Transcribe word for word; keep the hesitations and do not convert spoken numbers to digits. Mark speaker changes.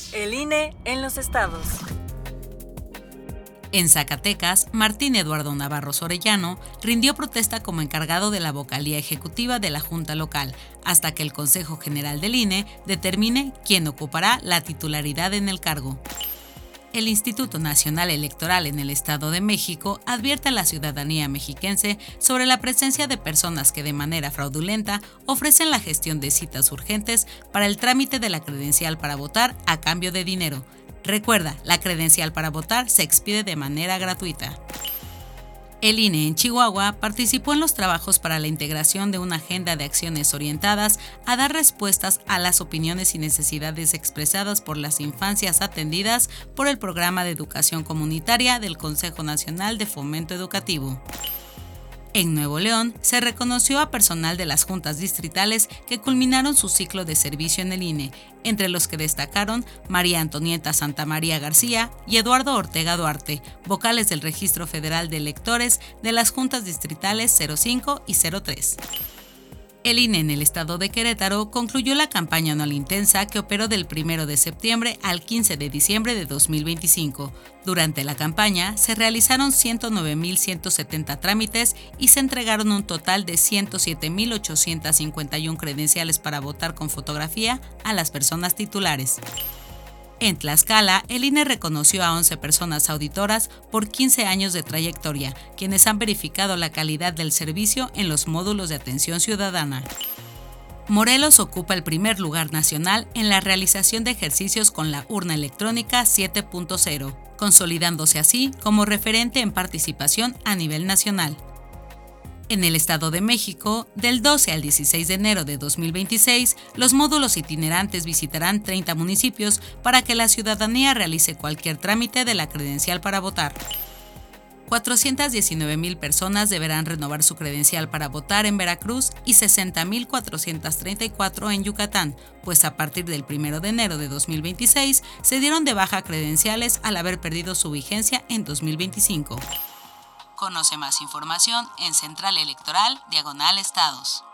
Speaker 1: El I N E en los estados.
Speaker 2: En Zacatecas, Martín Eduardo Navarro Orellano rindió protesta como encargado de la vocalía ejecutiva de la Junta Local, hasta que el Consejo General del I N E determine quién ocupará la titularidad en el cargo. El Instituto Nacional Electoral en el Estado de México advierte a la ciudadanía mexiquense sobre la presencia de personas que de manera fraudulenta ofrecen la gestión de citas urgentes para el trámite de la credencial para votar a cambio de dinero. Recuerda, la credencial para votar se expide de manera gratuita. El I N E en Chihuahua participó en los trabajos para la integración de una agenda de acciones orientadas a dar respuestas a las opiniones y necesidades expresadas por las infancias atendidas por el Programa de Educación Comunitaria del Consejo Nacional de Fomento Educativo. En Nuevo León, se reconoció a personal de las juntas distritales que culminaron su ciclo de servicio en el I N E, entre los que destacaron María Antonieta Santamaría García y Eduardo Ortega Duarte, vocales del Registro Federal de Electores de las juntas distritales cero cinco y cero tres. El I N E en el estado de Querétaro concluyó la campaña anual intensa que operó del primero de septiembre al quince de diciembre de dos mil veinticinco. Durante la campaña se realizaron ciento nueve mil ciento setenta trámites y se entregaron un total de ciento siete mil ochocientas cincuenta y una credenciales para votar con fotografía a las personas titulares. En Tlaxcala, el I N E reconoció a once personas auditoras por quince años de trayectoria, quienes han verificado la calidad del servicio en los módulos de atención ciudadana. Morelos ocupa el primer lugar nacional en la realización de ejercicios con la urna electrónica siete punto cero, consolidándose así como referente en participación a nivel nacional. En el Estado de México, del doce al dieciséis de enero de dos mil veintiséis, los módulos itinerantes visitarán treinta municipios para que la ciudadanía realice cualquier trámite de la credencial para votar. cuatrocientas diecinueve mil personas deberán renovar su credencial para votar en Veracruz y sesenta mil cuatrocientas treinta y cuatro en Yucatán, pues a partir del primero de enero de dos mil veintiséis se dieron de baja credenciales al haber perdido su vigencia en dos mil veinticinco. Conoce más información en Central Electoral, diagonal Estados.